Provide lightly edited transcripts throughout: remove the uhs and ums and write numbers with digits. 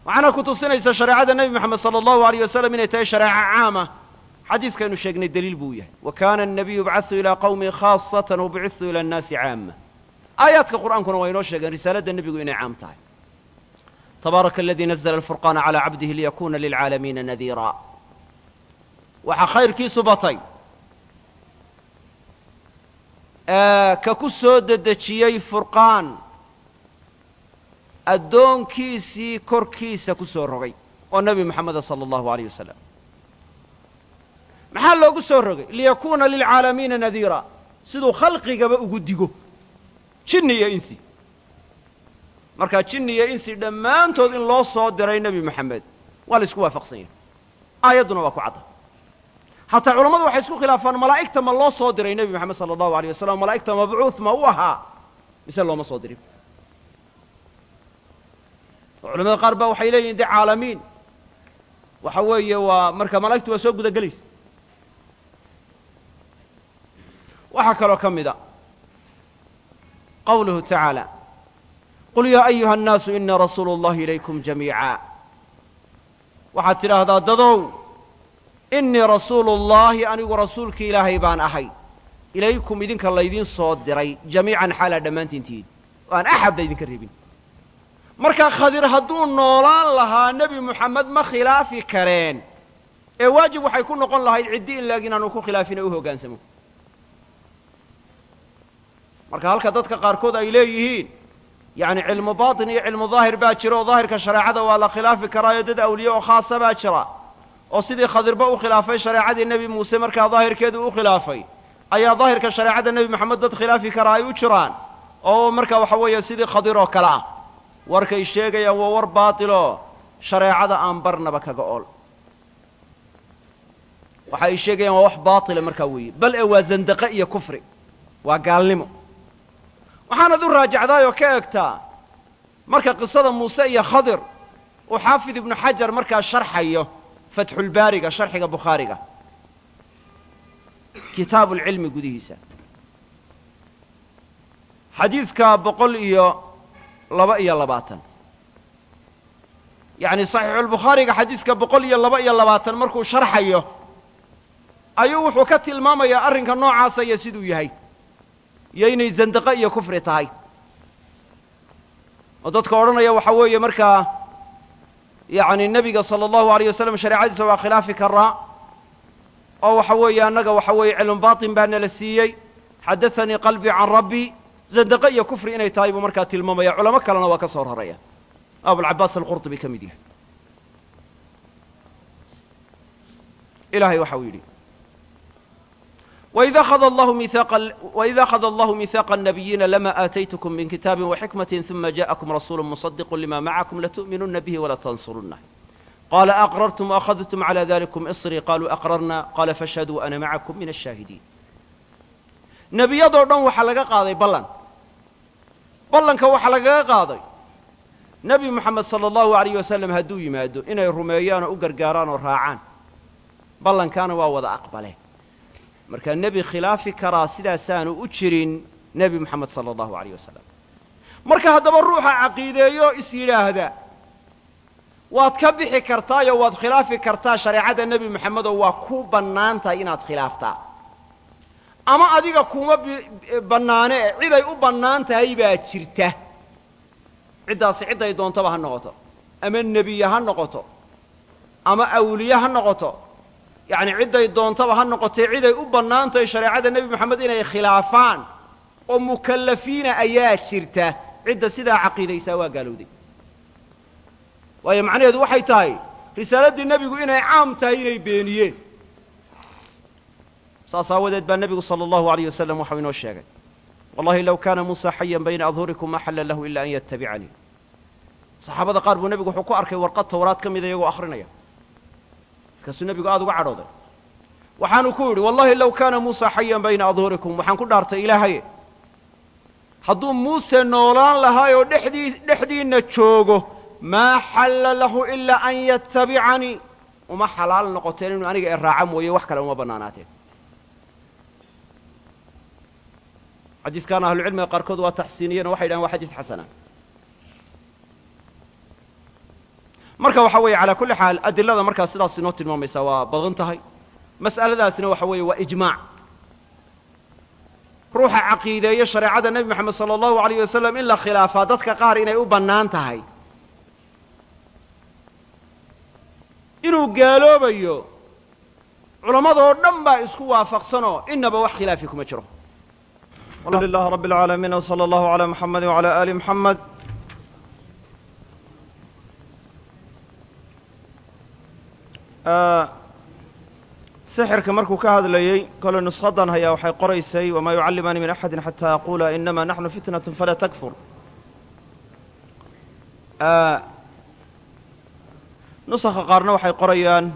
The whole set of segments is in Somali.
waxaana ku tusinaysa shareecada nebi moxamed sala allahu alayh wasalam inay tahay shareeco caama xadiiskaynu sheegnay daliil buu yahay wa kaana annabiyu yubcathu ilaa qawmi khaasatan wabicithu ila annaasi caama aayaadka qur'aankuna waa inoo sheegeen risaaladda nebigu inay caam tahay tabaaraka aladii nazla alfurqaana calaa cabdihi liyakuna lilcaalamiina nadiira waxaa khayrkiisu batay ka ku soo dedejiyey furqaan addoonkiisii korkiisa ku soo rogay oo nebi moxameda sala allahu alayh wasalam maxaa loogu soo rogay liyakuuna lilcaalamiina nadiira siduu khalqigaba ugu digo jinni iyo insi markaa jinni iyo insi dhammaantood in loo soo diray nebi moxamed waa la isku waafaqsan yahay aayadduna waa ku cadda hataa culammadu waxay isku khilaafaan malaa'igta ma loo soo diray nebi moxamed sala allahu alayh wasalam malaa'igta mabcuuth ma u ahaa mise looma soo dirin culamada qaar ba waxay leeyihin de caalamiin waxa weeye waa marka malaa'igtu waa soo guda gelaysa waxaa kaloo ka mida qawluhu tacaala qul yaa ayuha annaasu inii rasuulu اllahi ilaykum jamiica waxaad tidhaahdaa dadow inii rasuulu اllahi anigu rasuulki ilaahay baan ahay ilaykum idinka laydin soo diray jamiican xaalaa dhammaantiintiid oo aan axadna idinka reebin markaa khadir hadduu noolaan lahaa nebi moxamed ma khilaafi kareen ee waajib waxay ku noqon lahayd ciddi in laag inaanu ku khilaafin ee u hoggaansamo marka halka dadka qaarkood ay leeyihiin yacni cilmu baatin iyo cilmu daahir baa jira oo daahirka shareecada waa la khilaafi karaayo dad awliye oo khaasa baa jira oo sidii khadirba u khilaafay shareecadii nebi muuse markaa daahirkeedu u khilaafay ayaa daahirka shareecada nebi moxamed dad khilaafi karaa ay u jiraan oo marka waxa weeye sidii khadir oo kale ah warkay sheegayaan waa war baatiloo shareecada aan barnaba kaga ool waxa ay sheegayaan waa wax baatila markaa weeye bal ee waa zandaqe iyo kufri waa gaalnimo waxaanad u raajacdaay oo ka egtaa marka qisada muuse iyo khadir uu xaafid ibnu xajar markaa sharxayo fatxulbaariga sharxiga bukhaariga kitaabuulcilmi gudihiisa xadiidka 122 yacni saxiixulbukhaariga xadiidka 122 markuu sharxayo ayuu wuxuu ka tilmaamayaa arrinka noocaasa iyo siduu yahay iyo inay zandaqe iyo kufri tahay oo dadka odhanaya waxa weeye markaa yacni nebiga sala allahu alayh wasalam shareecadiisa waa khilaafi karaa oo waxa weeye annaga waxa weeye cilmu baatin baa nala siiyey xadaanii qalbii can rabbi zandaqe iyo kufri inay tahay buu markaa tilmaamaya culamo kalena waa ka soo raraya abulcabaas alqurطubi ka mid yahay ilahay waxa uu yidhi وإذا أخذ الله ميثاق النبيين لما آتيتكم من كتاب وحكمة ثم جاءكم رسول مصدق لما معكم لتؤمنن به ولتنصرنه قال أقررتم وأخذتم على ذلكم إصري قالوا أقررنا قال فاشهدوا أنا معكم من الشاهدين nebiyadoo dhan waxaa laga qaaday ballanka waxaa lagaga qaaday nebi moxamed sala allahu alayh wasalam hadduu yimaado inay rumeeyaan oo u gargaaraan oo raacaan ballankaana waa wada aqbaleen markaa nebi khilaafi karaa sidaasaanu u jirin nebi moxamed sala allahu alayh wasalam marka haddaba ruuxa caqiideeyo is yidhaahda waad ka bixi kartaayo waad khilaafi kartaa shareecada nebi moxamed oo waa ku bannaan tahay inaad khilaaftaa ama adiga kuma bannaane e ciday u bannaan tahay baa jirta ciddaasi cidday doontaba ha noqoto ama nebiye ha noqoto ama awliye ha noqoto yacni cidday doontaba ha noqotee ciday u bannaan tahay shareecada nebi moxamed inay khilaafaan oo mukallafiina ayaa jirta cidda sidaa caqiidaysaa waa gaalowday waayo macnaheedu waxay tahay risaaladii nebigu inay caam tahay inay beeniyeen saas aawadeed baa nebigu sala allahu alayh wasalam waxau inoo sheegay wallahi low kaana muusa xayan bayna adhurikum ma xalla lahu ila an yatabicanii saxaabada qaar buu nebigu wuxuu ku arkay warqad tawraad ka mida iyagoo akhrinaya markaasuu nebigu aada uga cadhooday waxaanu ku yidhi wallahi low kaana muusa xayan bayna adhurikum waxaan ku dhaartay ilaahaye hadduu muuse noolaan lahaayoo dhexdiinna joogo maa xalla lahu ilaa an yatabicanii uma xalaal noqoteen inuu aniga ee raaca mooye wax kale uma bannaanaateen xadiiskaana ahlucilmiga qaarkood waa taxsiiniyeen oo waxay dhahen waa xadiis xasana marka waxa weeye calaa kulli xaal adilada markaa sidaas inoo tilmaamaysaa waa badan tahay mas'aladaasina waxa weeye waa ijmaac ruuxa caqiideeyo shareecada nebi moxamed sala allahu alayh wasalam in la khilaafaa dadka qaar inay u bannaan tahay inuu gaaloobayo culammadoo dhan baa isku waafaqsanoo inaba wax khilaafi kuma jiro alxamdu lilah rabbi alcaalamiin wsala allahu calaa muxamedi wacala aali muxamed sixirka markuu ka hadlayey kole nushadan hayaa waxay qoraysay wamaa yucallimaani min axadi xataa yaquula inama naxnu fitnat falaa takfur nusakha qaarna waxay qorayaan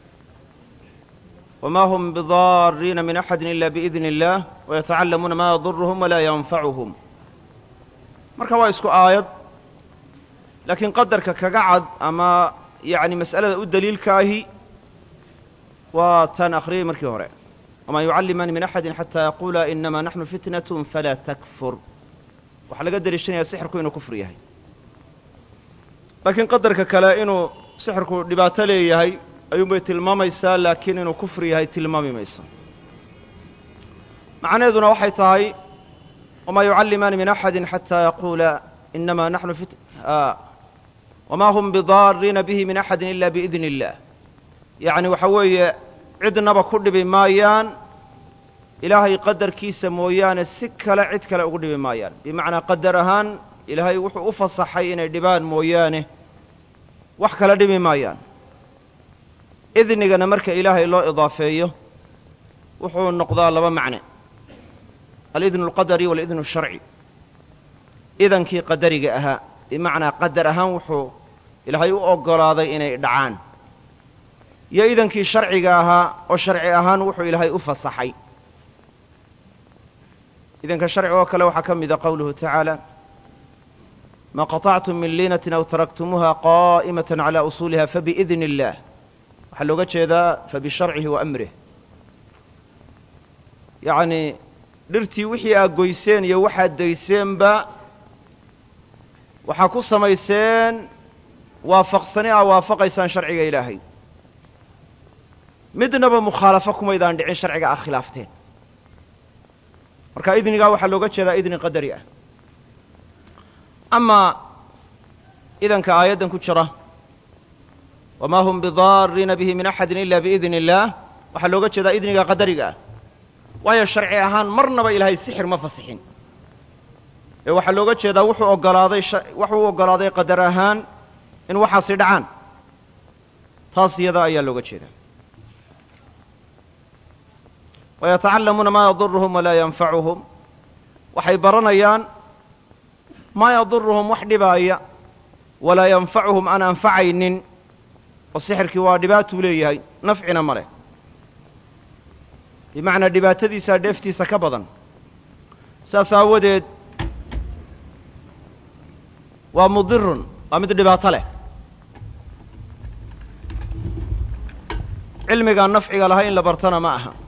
wma hm bidaariina min axadi ila biidn اllah wayatacallamuuna ma yaduruhum walaa yanfacuhum marka waa isku aayad laakiin qadarka kaga cad ama yani mas'alada u daliilkaahi waa taan akhriyey markii hore wma yucallimaani min axadi xataa yaquula inama naxnu fitnaة falaa takfur waxaa laga deliishanaya sixirku inuu kufr yahay laakiin qadarka kale inuu sixirku dhibaato leeyahay ayuunbay tilmaamaysaa laakiin inuu kufr yahay tilmaami mayso macnaheeduna waxay tahay wamaa yucallimaani min axadi xataa yaquula inama naxnu wama hum bidaariina bihi min axadi ila biidn اllah yacni waxa weeye cidnaba ku dhibi maayaan ilaahay qadarkiisa mooyaane si kale cid kale ugu dhibi maayaan bimacnaa qadar ahaan ilaahay wuxuu u fasaxay inay dhibaan mooyaane wax kala dhibi maayaan idnigana marka ilaahay loo idaafeeyo wuxuu noqdaa laba macne alidnu اlqadari walidnu الsharci idankii qadariga ahaa bimacnaa qadar ahaan wuxuu ilaahay u oggolaaday inay dhacaan iyo idankii sharciga ahaa oo sharci ahaan wuxuu ilaahay u fasaxay idanka sharci oo kale waxaa ka mida qowluhu tacaala ma qaطactum min liinatin aw taraktumuuha qaa'imata calى usuuliha fabiidn اllah waxaa looga jeedaa fabisharcihi wa amrih yacnii dhirtii wixii aad goyseen iyo waxaad dayseenba waxaa ku samayseen waafaqsani aa waafaqaysaan sharciga ilaahay midnaba mukhaalafo kumaydaan dhicin sharciga aad khilaafteen marka idnigaa waxaa looga jeedaa idni qadari ah amaa idanka aayaddan ku jira wma hm bidaariina bihi min axadi ila biidn اllah waxaa looga jeedaa idniga qadariga ah waayo sharci ahaan marnaba ilaahay sixir ma fasixin ee waxaa looga jeedaa wuxuu oggolaaday qadar ahaan in waxaasi dhacaan taas iyada ayaa looga jeedaa wayatacallamuuna maa yaduruhum walaa yanfacuhum waxay baranayaan maa yaduruhum wax dhibaaya walaa yanfacuhum aan anfacaynin oo sixirkii waa dhibaatuu leeyahay nafcina ma leh bimacnaa dhibaatadiisaa dheeftiisa ka badan saas aawadeed waa mudirun waa mid dhibaato leh cilmigaan nafciga lahay in la bartana ma aha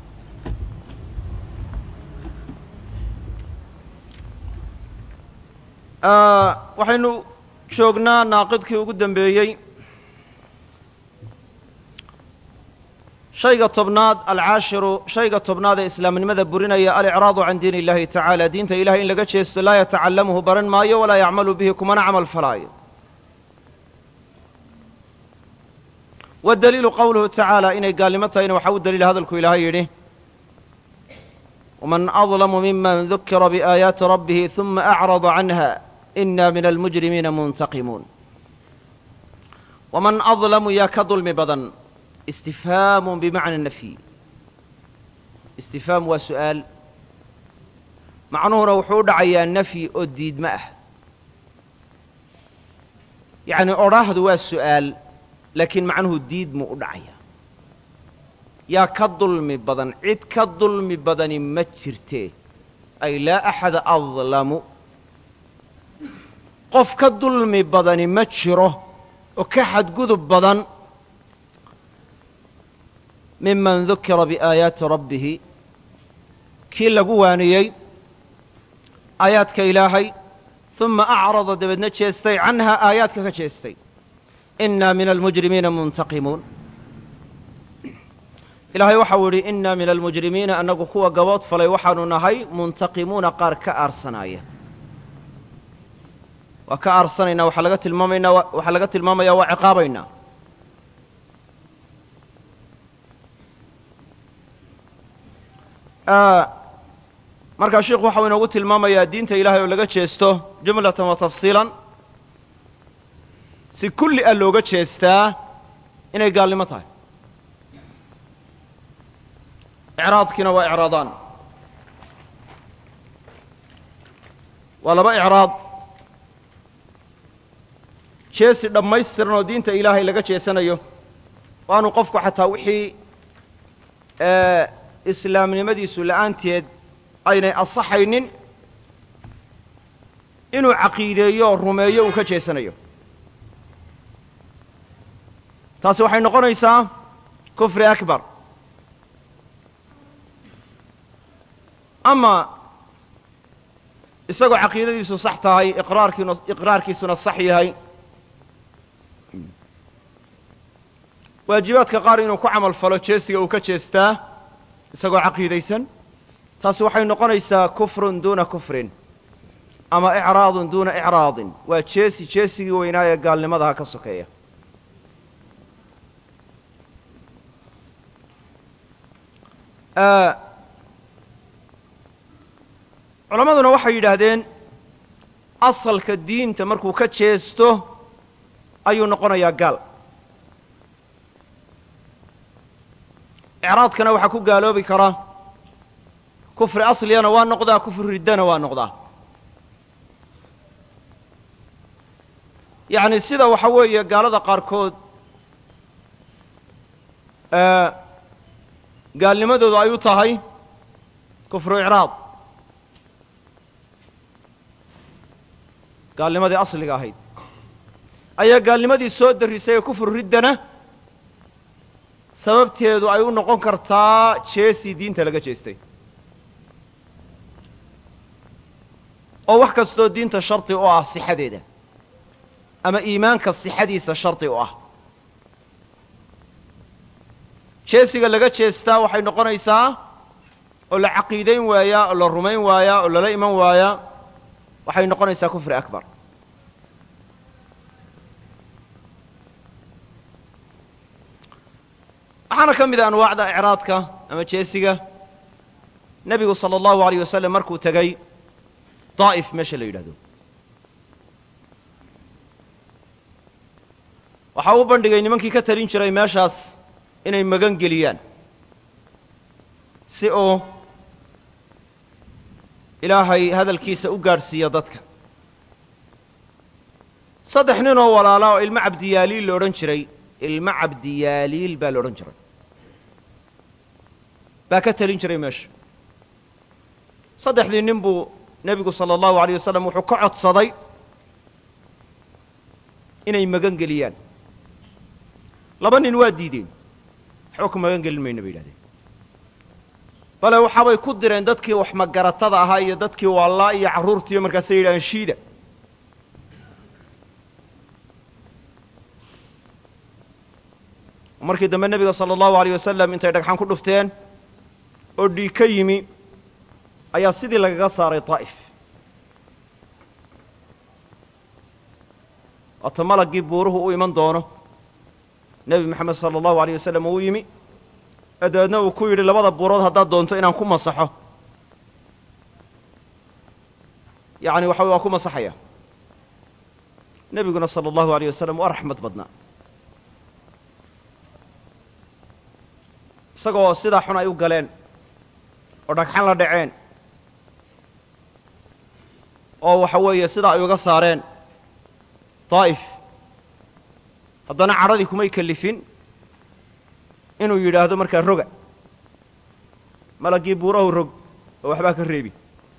waxaynu joognaa naaqidkii ugu dambeeyey shayga tobnaad alcaashiru shayga tobnaad ee islaamnimada burinaya alicraadu can diin illahi tacaala diinta ilahay in laga jeesto laa yatacallamuhu baran maayo walaa yacmalu bihi kumana camal falaayo waddaliilu qowluhu tacaala inay gaalnimo tahayna waxaa u daliila hadalku ilaahay yidhi waman adlamu miman dukira biaayaati rabbihi huma acrada canha ina min almujrimiina muntaqimuun waman adlamu yaa ka dulmi badan istifhaamun bimacna nafyi istifhaam waa su'aal macnuhuna wuxuu u dhacayaa nafyi oo diidma ah yacni odhaahdu waa su'aal laakiin macnuhu diidmuu u dhacaya yaa ka dulmi badan cid ka dulmi badani ma jirtee ay laa axada adlamu qof ka dulmi badani ma jiro oo ka xadgudub badan miman dukira biaayaati rabbihi kii lagu waaniyey aayaadka ilaahay uma acrada dabeedna jeestay canhaa aayaadka ka jeestay inna min almujrimiina muntaqimuun ilaahay waxau yidhi inna min almujrimiina annagu kuwa gabood falay waxaanu nahay muntaqimuuna qaar ka aarsanaya waa ka aarsanaynaa waxaa laga tilmaamayaa waa ciqaabaynaa markaa sheikhu waxau inoogu tilmaamayaa diinta ilaahay oo laga jeesto jumlatan wa tafsiilan si kulli a looga jeestaa inay gaalnimo tahay icraadkiina waa icraadaan waa laba icraad jeesi dhammaystiran oo diinta ilaahay laga jeesanayo waanu qofku xataa wixii islaamnimadiisu la'aanteed aynay asaxaynin inuu caqiideeyo oo rumeeyo uu ka jeesanayo taasi waxay noqonaysaa kufri akbar ama isagoo caqiidadiisu sax tahay iqraarkiisuna sax yahay waajibaadka qaar inuu ku camal falo jeesiga uu ka jeestaa isagoo caqiidaysan taasi waxay noqonaysaa kufrun duuna kufrin ama icraadun duuna icraadin waa jeesigii weynaaye gaalnimadaha ka sokeeya culammaduna waxay yidhaahdeen asalka diinta markuu ka jeesto ayuu noqonayaa gaal icraadkana waxaa ku gaaloobi karaa kufri asliyana waa noqdaa kufri riddana waa noqdaa yacni sida waxa weeye gaalada qaarkood gaalnimadoodu ay u tahay kufru icraad gaalnimadii asliga ahayd ayaa gaalnimadii soo darrisay ee kufru riddana sababteedu ay u noqon kartaa jeesii diinta laga jeestay oo wax kastoo diinta shardi u ah sixadeeda ama iimaanka sixadiisa shardi u ah jeesiga laga jeestaa waxay noqonaysaa oo la caqiidayn waayaa oo la rumayn waayaa oo lala iman waayaa waxay noqonaysaa kufri akbar waxaana ka mid a anwaacda icraadka ama jeesiga nebigu sala allahu alayh wasalam markuu tegey daa'if meesha la yidhahdo waxa uu bandhigay nimankii ka talin jiray meeshaas inay magan geliyaan si uu ilaahay hadalkiisa u gaadhsiiyo dadka saddex nin oo walaala oo ilmo cabdiyaaliil la odhan jiray ilmo cabdiyaaliil baa la odhan jiray baa ka talin jiray meesha saddexdii nin buu nebigu sala allahu alayh wasalam wuxuu ka codsaday inay magan geliyaan laba nin waa diideen waxba ku magan gelin mayno bay yidhahdeen bale waxaabay ku direen dadkii wax magaratada ahaa iyo dadkii waallaa iyo carruurtiiyo markaasay yidhahdeen shiida markii dambe nebiga sala allahu alayh wasalam intay dhagxan ku dhufteen oo dhiig ka yimi ayaa sidii lagaga saaray daa'if waata malaggii buuruhu u iman doono nebi moxamed sala allahu alayh wasalam uu yimi ee dabeedna uu ku yidhi labada buurood haddaad doonto inaan ku masaxo yacni waxa waa ku masaxaya nebiguna sala allahu alayh wasalam waa raxmad badnaa isagoo sidaa xun ay u galeen oo dhagxan la dhaceen oo waxa weeye sidaa ay uga saareen daa'if haddana cadhadii kumay kellifin inuu yidhaahdo markaa roga malaggii buurahu rog oo waxbaa ka reebi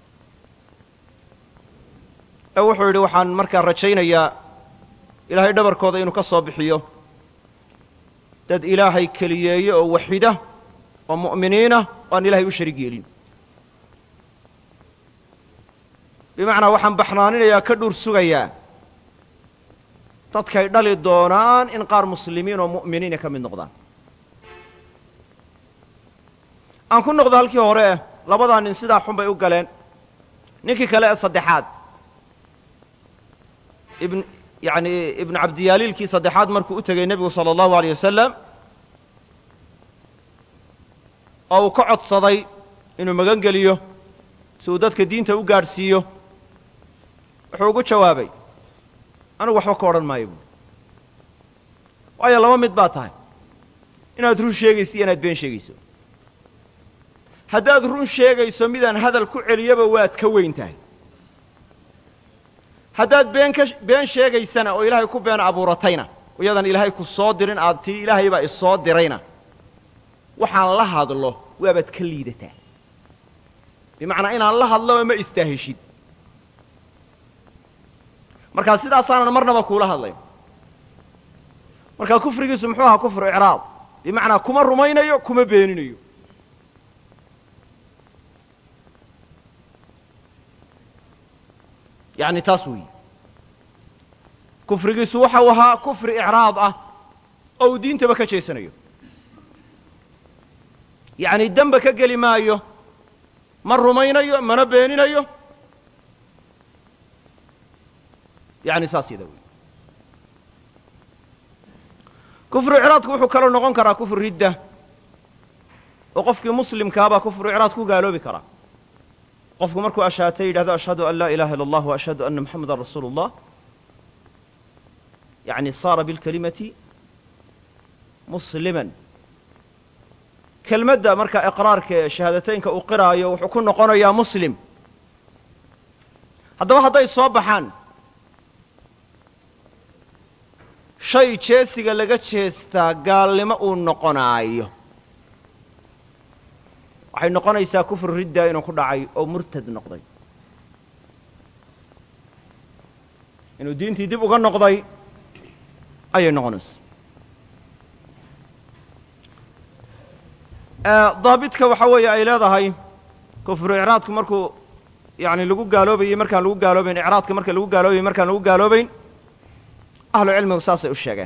ee wuxuu yidhi waxaan markaa rajaynayaa ilaahay dhabarkooda inuu ka soo bixiyo dad ilaahay keliyeeye oo waxida oo mu'miniina oo aan ilahay u sharig yeelin bimacnaa waxaan baxnaaninayaa ka dhuur sugayaa dadkay dhali doonaan in qaar muslimiin oo mu'miniina ka mid noqdaan. aan ku noqdo halkii hore labadaa nin sidaa xun bay u galeen. ninkii kale ee saddexaad ibnu cabdiyaaliilkii saddexaad markuu u tegey nebigu sala allahu alayh wasalam oo uu ka codsaday inuu magan geliyo si uu dadka diinta u gaadhsiiyo, wuxuu ugu jawaabay anigu waxba ka odhan maayo buui. waayo laba mid baa tahay, inaad run sheegayso iyo inaad been sheegayso. haddaad run sheegayso midaan hadal ku celiyaba waad ka weyn tahay. haddaad been sheegaysana oo ilaahay ku been abuuratayna iyadan ilaahay ku soo dirin aad tii ilaahay baa isoo dirayna waxaan la hadlo waabaad ka liidataa. bimacnaa inaan la hadloba ma istaahishid. markaa sidaasaanan marnaba kuula hadlayn. markaa kufrigiisu muxuu ahaa kufru icraad, bimacnaa kuma rumaynayo kuma beeninayo. yacni taas weeye. kufrigiisu waxau ahaa kufri icraad ah oo uu diintaba ka jeesanayo. yacni demba ka geli maayo, ma rumaynayo mana beeninayo. yacni saas yada wey. kufru icraadku wuxuu kaloo noqon karaa kufru ridda, oo qofkii muslimkaabaa kufru icraad ku gaaloobi karaa. qofku markuu ashaatay yidhahdo ashhadu an laa ilaha illa allah wa ashhadu anna muxamadan rasuulu اllah, yacni saara bilkalimati musliman. kelmadda markaa iqraarka ee shahaadateynka uu qiraayo wuxuu ku noqonayaa muslim. haddaba hadday soo baxaan shay jeesiga laga jeestaa gaalnimo uu noqonaayo, waxay noqonaysaa kufru ridda inuu ku dhacay oo murtad noqday, inuu diintii dib uga noqday ayay noqonaysaa. daabidka waxa weeye ay leedahay kufru icraadku markuu yani lagu gaaloobayey markaan lagu gaaloobayn, icraadka marka lagu gaaloobayey markaan lagu gaaloobayn, ahlu cilmigu saasay u sheegeen.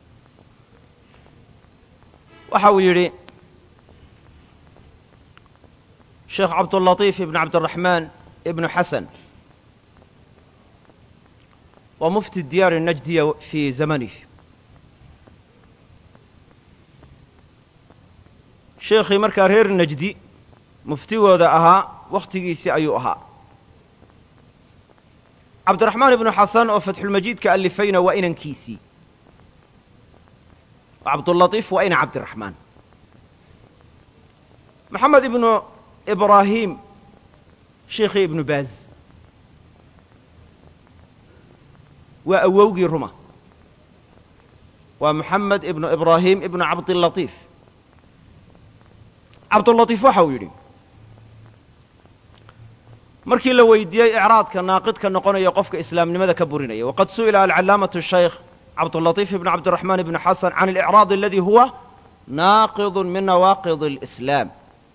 waxa uu yidhi sheekh cabdulatiif ibn cabdiraxmaan ibnu xasan waa mufti diyaari najdiya fii zamanih. sheekhii markaa reer najdi muftigooda ahaa wakhtigiisii ayuu ahaa. cabdiraxmaan ibnu xasan oo fatxulmajiidka alifayna waa inankiisii. cabdulatiif waa ina cabdiraxmaan. maxamed ibnu ibraahim sheekhii ibnu baaz waa awowgii ruma, waa moxamed ibnu ibraahim ibnu cabdilatiif. cabdulatiif waxa uu yidhi markii la weydiiyey icraadka naaqidka noqonaya qofka islaamnimada ka burinaya, waqad su'ila alcalaamatu shaykh cabdulatiif ibnu cabdiraxmaan ibnu xasan can alicraad aladi huwa naaqid min nawaaqid اlislaam.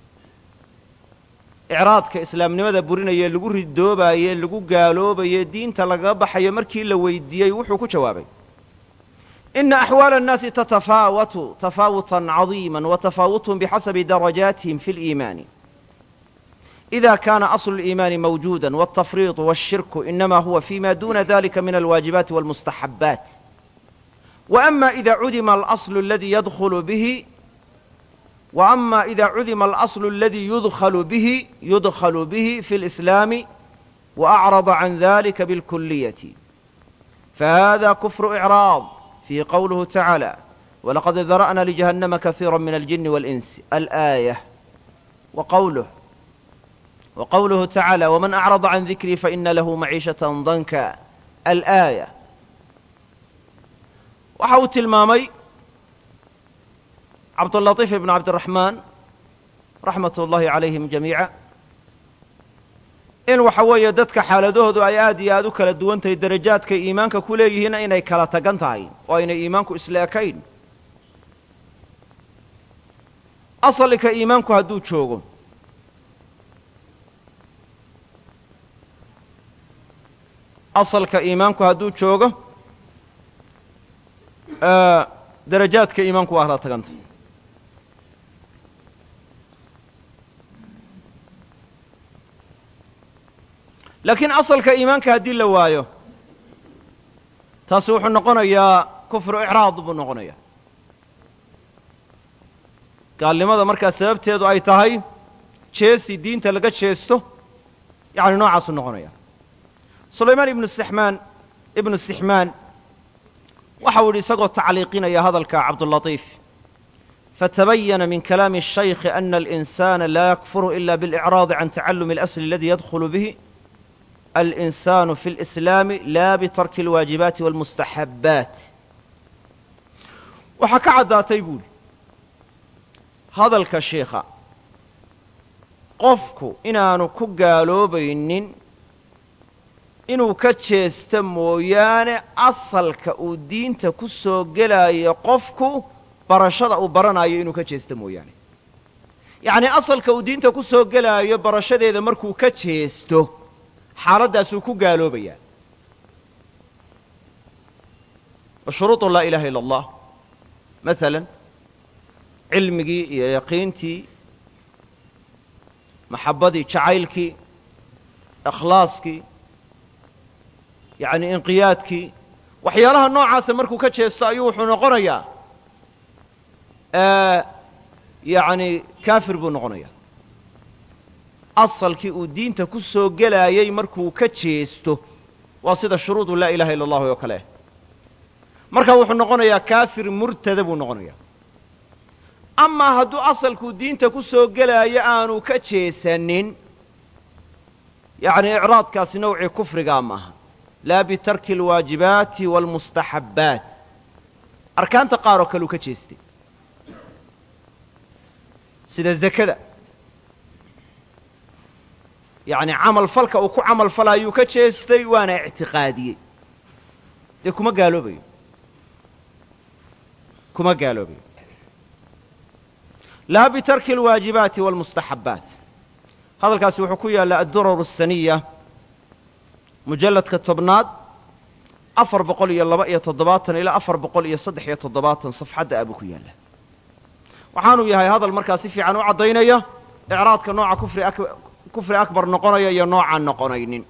icraadka islaamnimada burinaya lagu ridoobaye lagu gaaloobaye diinta lagaga baxayo markii la weydiiyey wuxuu ku jawaabay ina axwaala الnaasi tatafaawatu tafaawutan caظiima watafaawutun bixasabi darajaatihim fi اliimaani. إذا كان أصل الإيمان موجودا والتفريط والشرك إنما هو فيما دون ذلك من الواجبات والمستحبات. وأما إذا عدم الأصل الذي يدخل به في الإسلام وأعرض عن ذلك بالكلية فهذا كفر إعراض في قوله تعالى ولقد ذرأنا لجهنم كثيرا من الجن والإنس الآية، وقوله تعالى ومن أعرض عن ذكري فإن له معيشة ضنكا الآية. waxa uu tilmaamay cabdulatiif ibn cabdiraxmaan raxmat ullahi calayhim jamiica in waxa weeye dadka xaaladahoodu ay aad iyo aad u kala duwan tahay, darajaadkay iimaanka ku leeyihiinna inay kala tagan tahay oo aynay iimaanku isla ekayn. asalka iimaanku hadduu joogo darajaadka iimaanku waa kala taganta laakiin asalka iimaanka haddii la waayo taasi wuxuu noqonayaa kufru icraad buu noqonayaa gaalnimada markaa sababteedu ay tahay jeesi diinta laga jeesto yacni noocaasuu noqonaya sulaymaan ibnu sixmaan waxa uu yidhi isagoo tacliiqinaya hadalka cabdulatiif fatabayana min kalaami الشhaykhi ana الإnsana laa yakfuru ila bاlإcraadi can tacalumi الأsl aladi yadkhulu bihi الإنسان في الإسلام لا بترك الواaجiبaaت والمستaحabaaت waxaa ka caddaatay buuli hadalka sheikha qofku inaanu ku gaaloobaynin inuu ka jeesto mooyaane asalka uu diinta ku soo gelaayo qofku barashada uu baranayo inuu ka jeesto mooyaane yacni asalka uu diinta ku soo gelaayo barashadeeda markuu ka jeesto xaaladdaasuu ku gaaloobayaa wa shuruuط laa ilaha ila اllah maala cilmigii iyo yaqiintii maxabbadii jacaylkii ikhlaaskii yacni inqiyaadkii waxyaalaha noocaasa markuu ka jeesto ayuu wuxuu noqonayaa yacni kaafir buu noqonayaa asalkii uu diinta ku soo gelaayey markuu ka jeesto waa sida shuruudu laa ilaha ila اllah oo kale markaa wuxuu noqonayaa kaafir murtada buu noqonayaa amaa hadduu asalkuu diinta ku soo gelaayo aanu ka jeesanin yacni icraadkaasi nowcii kufrigaa maaha laa bitarki alwaajibaati waalmustaxabbaat arkaanta qaar oo kale uu ka jeestay sida zakada yacni camal falka uu ku camal falaayuu ka jeestay waana ictiqaadiyey dee kuma gaaloobayo laa bitarki alwaajibaati waalmustaxabbaat hadalkaasi wuxuu ku yaallaa addurar الsaniya mujalladka tobnaad 472 ilaa 473 safxadda abuu ku yaalla waxaanuu yahay hadal markaa si fiican u caddaynaya icraadka nooca kufri akbar noqonaya iyo noocaan noqonaynin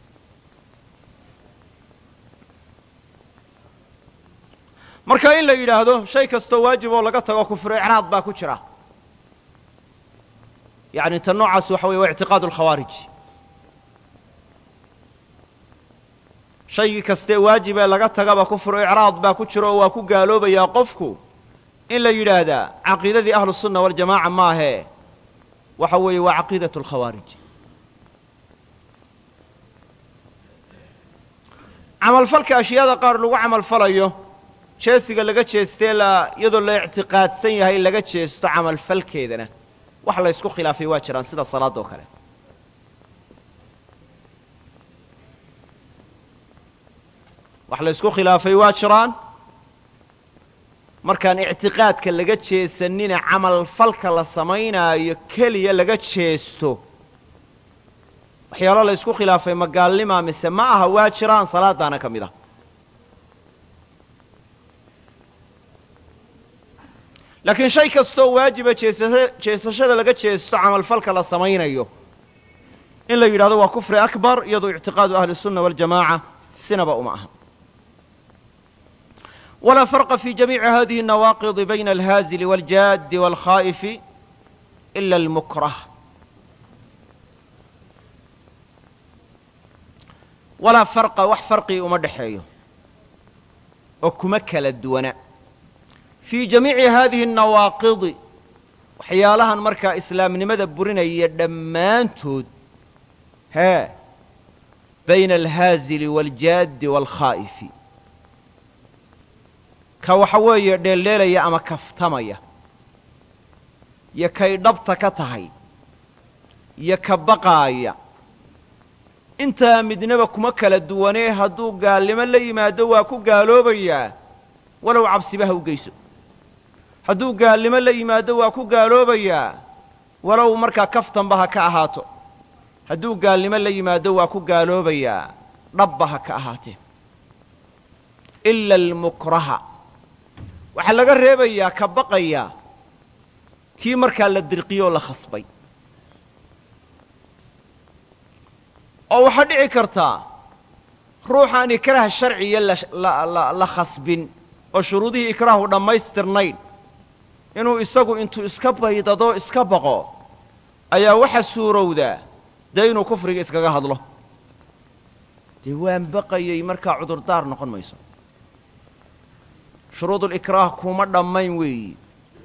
marka in la yidhaahdo shay kastoo waajib oo laga tago kufru icraad baa ku jira yacni tan noocaas waxa weye waa ictiqaadu alkhawaarij shaygii kastee waajibee laga tagaba kufru icraad baa ku jira oo waa ku gaaloobayaa qofku in la yidhaahdaa caqiidadii ahlu الsunna waljamaaca maahee waxa weeye waa caqiidaة اlkhawaarij camalfalka ashyaada qaar lagu camal falayo jeesiga laga jeestee iyadoo la ictiqaadsan yahay laga jeesto camalfalkeedana wax la ysku khilaafay waa jiraan sida salaada oo kale wax la ysku khilaafay waa jiraan markaan ictiqaadka laga jeesanina camalfalka la samaynaayo keliya laga jeesto waxyaalo la ysku khilaafay ma gaalnimaa mise ma aha waa jiraan salaadaana ka mid ah laakiin shay kastoo waajiba jeesashada laga jeesto camalfalka la samaynayo in la yidhahdo waa kufri akbar iyadoo ictiqaadu ahli الsunna waاljamaaca sinaba uma aha walaa farqa fi jamiici hadihi الnawaaqidi bayna alhaazili wاljaadi wاlkhaa'ifi ila almukrah walaa farqa wax farqii uma dhexeeyo oo kuma kala duwana fii jamiici haadihi الnawaaqidi waxyaalahan markaa islaamnimada burinaya dhammaantood bayna alhaazili wاljaadi wاlkhaa'ifi ka waxa weeye dheeldheelaya ama kaftamaya iyo kay dhabta ka tahay iyo ka baqaaya intaa midnaba kuma kala duwanee hadduu gaalnimo la yimaado waa ku gaaloobayaa walow cabsiba ha u geyso hadduu gaalnimo la yimaado waa ku gaaloobayaa walow markaa kaftanba ha ka ahaato hadduu gaalnimo la yimaado waa ku gaaloobayaa dhabba ha ka ahaatee ila almukraha waxaa laga reebayaa ka baqaya kii markaa la dirqiyoo la khasbay oo waxaa dhici kartaa ruuxaan ikraah sharciya la khasbin oo shuruudihii ikraahu dhammaystirnayn inuu isagu intuu iska baydado iska baqo ayaa waxa suurowdaa dee inuu kufriga iskaga hadlo dee waan baqayay markaa cudurdaar noqon mayso shuruudulikraah kuma dhammayn weeyi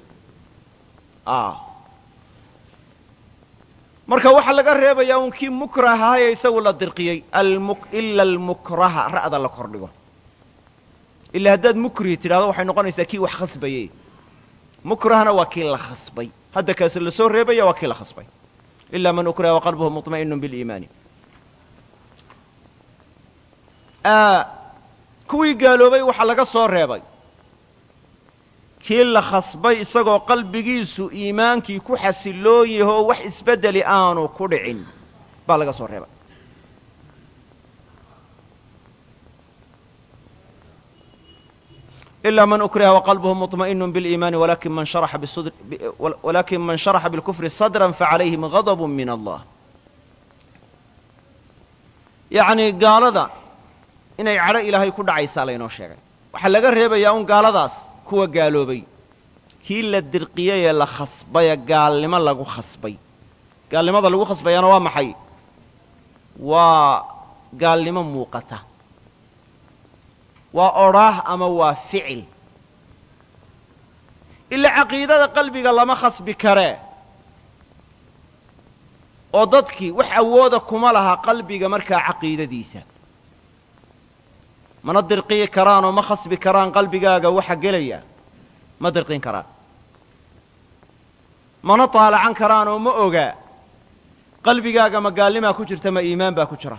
marka waxaa laga reebayaa un kii mukrahaaye isagu la dirqiyey ila almukraha ra'da la kordhigo ilaa haddaad mukrihi tidhahdo waxay noqonaysaa kii wax khasbaye mukrahna waa kii la khasbay hadda kaasi la soo reebaya waa kii la khasbay ilaa man ukriha waqalbuhu muطma'inu biliimaani kuwii gaaloobay waxaa laga soo reebay kii la khasbay isagoo qalbigiisu iimaankii ku xasiloon yaho oo wax isbeddeli aanu ku dhicin baa laga soo reebay إلا من أكره وقلبه مطمئن بالإيمان ولكن من شرح بالكفر صدرا فعليهم غضب من الله يعني gaalada inay cadho ilaahay ku dhacaysaa laynoo sheegay waxaa laga reebayaa un gaaladaas kuwa gaaloobay kii la dirqiyey ee la khasbaye gaalnimo lagu khasbay gaalnimada lagu khasbayaana waa maxay waa gaalnimo muuqata waa odhaah ama waa ficil ilaa caqiidada qalbiga lama khasbi karee oo dadkii wax awooda kuma laha qalbiga markaa caqiidadiisa mana dirqiyi karaan oo ma khasbi karaan qalbigaaga waxa gelaya ma dirqin karaan mana taalacan karaan oo ma oga qalbigaaga ma gaalnimaa ku jirta ma iimaan baa ku jira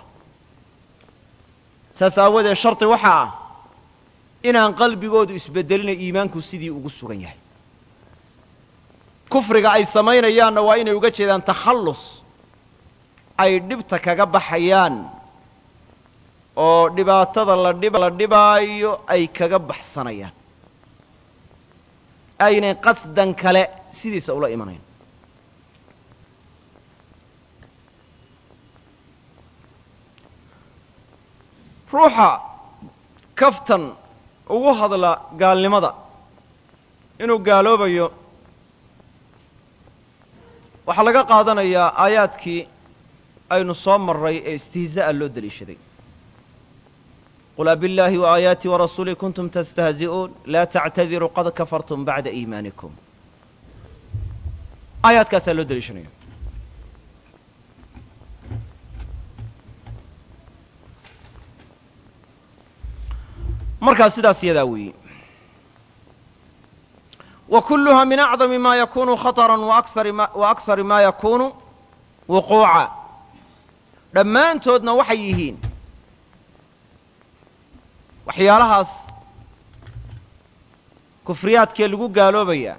saas aawadeed shardi waxa ah inaan qalbigoodu isbeddelina iimaanku sidii ugu sugan yahay kufriga ay samaynayaanna waa inay uga jeedaan takhallus ay dhibta kaga baxayaan oo dhibaatada la dhibaayo ay kaga baxsanayaan aynay qasdan kale sidiisa ula imanayn ruuxa kaftan ugu hadla gaalnimada inuu gaaloobayo waxaa laga qaadanayaa aayaadkii aynu soo marray ee istihzaa'a loo deliishaday qul abillaahi وaآayaati وarasuulih kuntum tastahzi'uun laa tactadiruu qad kafartum bacda iimaanikum aayaadkaasaa loo deliishanaya markaa sidaas yadaa weeye wa kulluhaa min acdami ma yakunu khaطran wa aksari ma yakunu wuquuca dhammaantoodna waxay yihiin waxyaalahaas kufriyaadkee lagu gaaloobayaa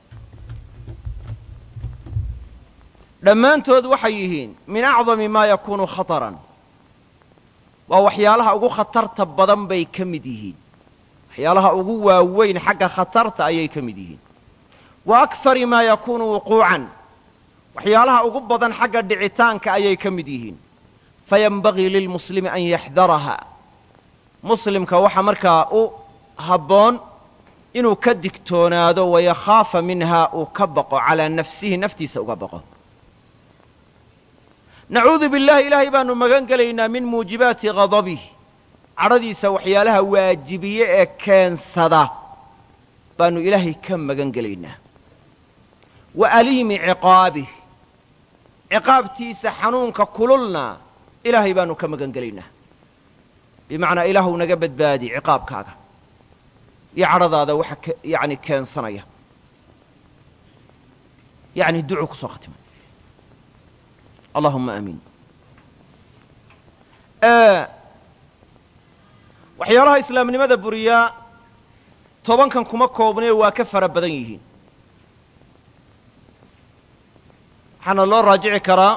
dhammaantood waxay yihiin min acdami ma yakunu khaطran waa waxyaalaha ugu khatarta badan bay ka mid yihiin waxyaalaha ugu waaweyn xagga khatarta ayay ka mid yihiin wa akari maa yakunu wuquucan waxyaalaha ugu badan xagga dhicitaanka ayay ka mid yihiin fayanbagii lilmuslimi an yaxdaraha muslimka waxa markaa u habboon inuu ka digtoonaado wayakhaafa minhaa uu ka baqo calaa nafsihi naftiisa uga baqo nacuudu billahi ilaahay baanu magan gelaynaa min muujibaati ghadabih cadhadiisa waxyaalaha waajibiye ee keensada baanu ilaahay ka magan gelaynaa wa aliimi ciqaabih ciqaabtiisa xanuunka kululna ilaahay baanu ka magan gelaynaa bimacnaa ilaahu naga badbaadi ciqaabkaaga iyo cadhadaada waxa yani keensanaya yani ducuu ku soo khatimay allahuma amiin waxyaalaha islaamnimada buriyaa tobankan kuma koobnee waa ka fara badan yihiin waxaana loo raajici karaa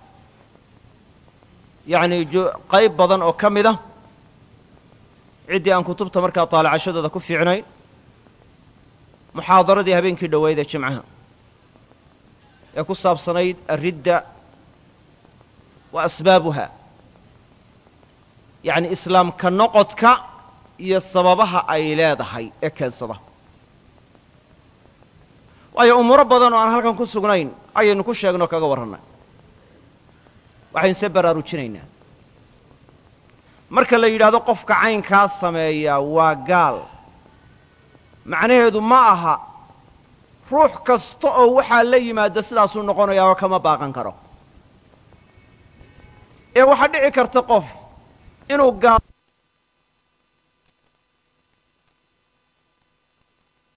yani qayb badan oo ka mid a ciddii aan kutubta markaa taalacashadooda ku fiicnayn muxaadaradii habeenkii dhoweyd ee jimcaha ee ku saabsanayd alridda wa asbaabuha yacni islaamka noqodka iyo sababaha ay leedahay ee keensada waayo umuuro badan oo aan halkan ku sugnayn ayaynu ku sheegnoo kaga warrannay waxaynu se baraarujinaynaa marka la yidhaahdo qofka caynkaa sameeya waa gaal macnaheedu ma aha ruux kasta oo waxaa la yimaada sidaasuu noqonayaa oo kama baaqan karo ee waxaa dhici karta qof inuu gaal